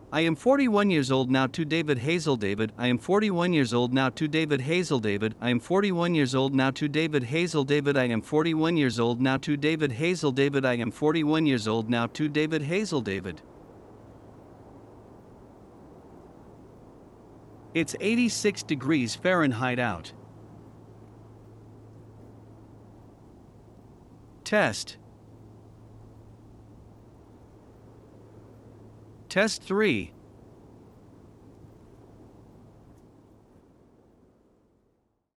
I am 41 years old now to David Hazel David. I am 41 years old now to David Hazel David. I am 41 years old now to David Hazel David. I am 41 years old now to David Hazel David. I am 41 years old now to David Hazel David. It's 86 degrees Fahrenheit out. Test. Test 3.